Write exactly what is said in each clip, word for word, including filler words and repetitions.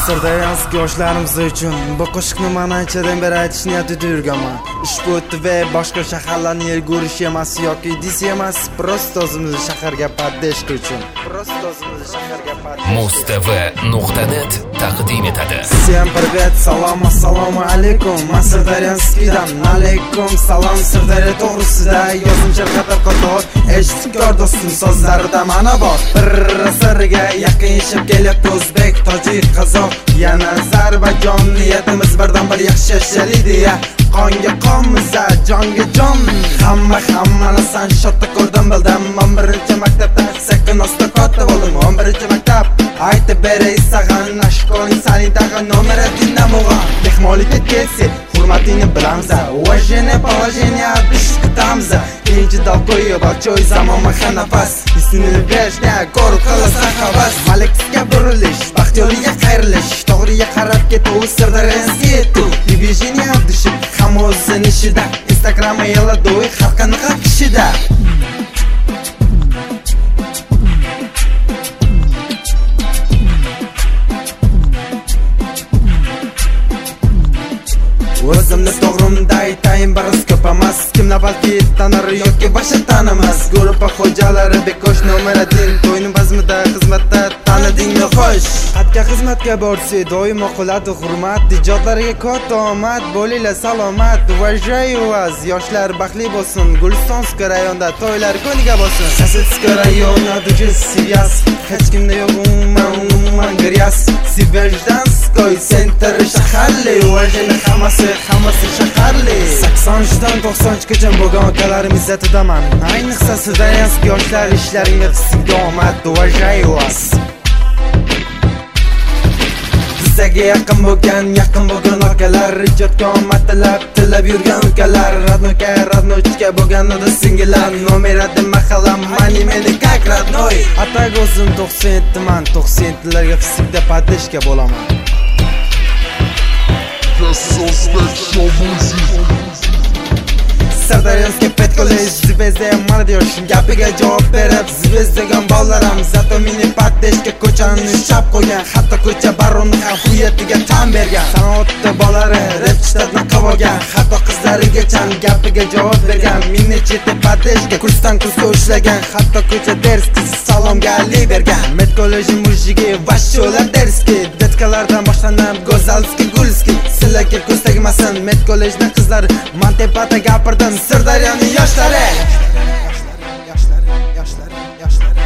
Sirdaryolik yoshlarimiz uchun bu qo'shiqni men anchadan beri aytish niyatida yurganman. Ushbu va boshqa shaharlarni yerga urish emas yoki dis emas, prosta o'zimizni shaharga podдержка uchun. Prosta o'zimizni shaharga podдержка. Mustv nuqta net taqdim etadi. Всем привет, salom, assalomu alaykum. Men Sirdaryolikdan alaykum salom. Sirdaryo to'g'risida yozimcha qator qator eshitgan do'stim so'zlarida mana bor. Bir asrga yaqin yashab kelyapti o'zbek, tojik, qozoq, yana Ozarbayjon. Niyatimiz birdan bir yaxshi yashaylik deya. Qonga qonmiz, jonga jon. Hamma hammani san shotda ko'rdim bildim. Men birinchi maktabda sakkin osta katta bo'ldim. o'n birinchi maktab aytib beray sag'an ashkoning sani tag'in nomer один namoga. Mehmonlikka kelsa hurmatingni bilamiz. Уважение, положение bishqitamiz. Keyinchi dalto'yi barchoy zamon mahanafas. Ismini berishni ko'r qilsa havas. Malakga burilish, baxtiyorga qayrilish. To'g'riga qarab ketuv Sirdaryoga yetuv. Движение дышит, хамозын ishida. Instagram yaladoy xalqini kishida. O'zimni to'g'rimda aytayin, biroz ko'p emas. Kimni balki tanir yoki boshqa tanimas. Guruh xo'jalari bekosh nomer один. To'yning bazmida xizmatda tanidingmi xo'sh. Xatga xizmatga borsa doimo qiladi hurmat. Ijodlariga katta omad, bo'linglar salomat. Уважаю вас, yoshlar baxtli bo'lsin. Gulistonskiy rayonda to'ylar ko'niga bo'lsin. Sosetskiy rayonda dujiz siyas. Hech kimda yo'q umuman umuman gryaz. Sibirjanskoy center shaharli. Уважение hammasi hammasi shaharli. saksondan to'qsongacha bo'lgan akalarim izzatidaman. Ayniqsa Sirdaryolik yoshlar ishlaringga qisqa omad. Уважаю вас. Bizga yaqin bo'lgan, yaqin bo'lgan akalar, ijodga omad tilab, tilab yurgan ukalar, radnoka, radnochka bo'lganida singillar, nomerada mahallam, mani meni как родной. Atak o'zim to'qson yettiman, to'qson yettilarga fisikda podдержка bo'laman. Sirdaryolik pet kollej zvezda молодежь gapiga javob berib zvezdagan bolaram zato meni podдержка ko'chani chap qo'ygan, hatto ko'cha baronni ham huyatiga tan bergan. Sanoatda bolari rep shtatni qilgan, hatto qizlarigacha gapiga javob bergan. Meni chetda podдержка kursdan kursga ushlagan, hatto ko'cha derski salomga ali bergan. Met kolleji mujigi vasholar derski detkalardan boshlanib go'zalski gulski. Sizlarga ko'z tegmasin met kollejda qizlar, men tepada gapirdim Sirdaryoning yoshlari. Yoshlari, yoshlari, yoshlari.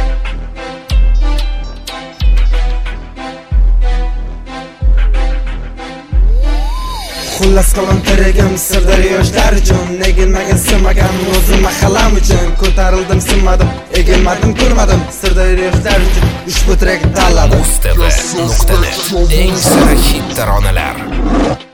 Xullas qalam teragim Sirdaryo yoshlar uchun. Egilmagan sinmagan o'zim mahallam uchun. Ko'tarildim sinmadim, egilmadim ko'rmadim. Sirdaryo yoshlar uchun ushbu trek tanladim. Mustv nuqta net eng sara hit taronalar.